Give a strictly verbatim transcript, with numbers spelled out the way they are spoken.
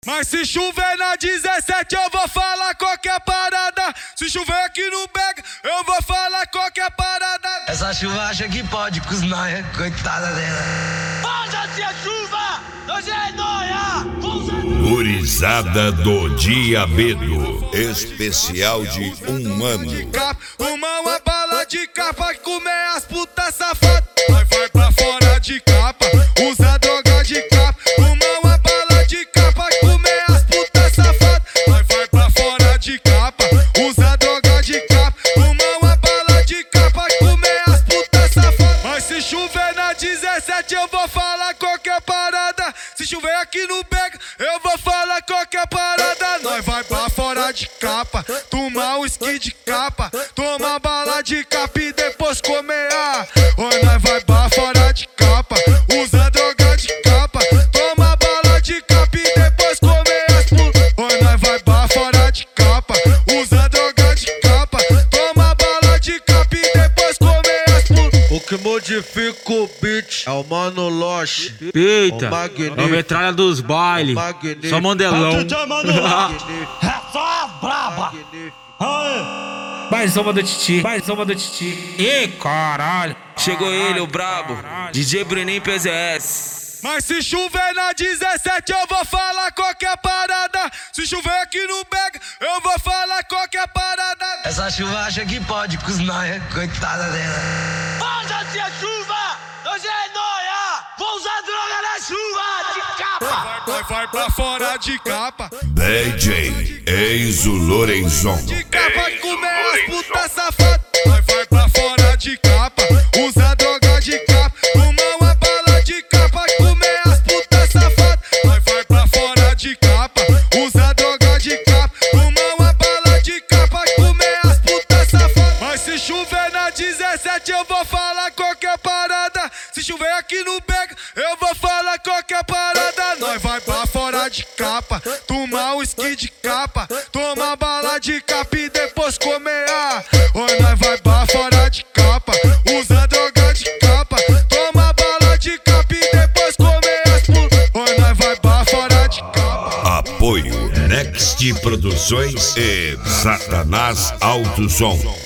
Mas se chover na dezessete eu vou falar qualquer parada. Se chover aqui no Bega eu vou falar qualquer parada. Essa chuva acha que pode com os nóia, coitada dela. Foda-se a chuva, hoje é nóia. Gurizada do Diabedo, especial de um ano. Uma uma bala de capa, comer as putas safadas. Vai, vai pra fora de capa, usa droga de capa. Uma uma bala de capa, comer as putas safadas. Vai, vai pra fora de capa, usa droga de capa. Uma uma bala de capa, comer as putas safadas. Mas se chover na dezessete eu vou falar qualquer parada. Se chover aqui no Bega eu vou falar qualquer parada. Nós vai pra fora de capa, tomar whisky de capa, tomar bala de capa e depois comer. Oi, nós vai pra fora de capa, usa droga de capa, toma bala de capa e depois comer as putas. Oi, nós vai pra fora de capa, usa droga de capa, toma bala de capa e depois comer as putas. O que modifica o beat é o Mano Loche. Eita, é a metralha dos bailes, só mandelão. É só as braba. Mais uma do Titi, mais uma do Titi. Ih, caralho. Chegou ele, o brabo, D J Bruninho P Z S. Mas se chover na dezessete eu vou falar qualquer parada. Se chover aqui no Bega eu vou falar qualquer parada. Essa chuva acha que pode com os nóia, coitada dela. Foda-se a chuva, hoje é nóia. Vou usar droga na chuva de capa. Vai, vai, vai pra fora de capa. D J Enzo Lorenzon. De capa comer as putas safadas. Vai, vai pra fora de capa, usa droga de capa. Uma uma bala de capa, comer as putas safadas. Vai, vai pra fora de capa, usa droga de capa. Uma uma bala de capa, comer as putas safadas. Mas se chover na dezessete eu vou falar qualquer parada. Se chover aqui no Bega eu vou falar qualquer parada. Nós vai pra fora de capa, tomar whisky de capa, tomar bala de capa e depois comer. Oi, nós vai pra fora de capa, usa droga de capa, toma bala de capa e depois comer as putas. Oi, nós vai pra fora de capa. Apoio Next Produções e Satanás Alto Som.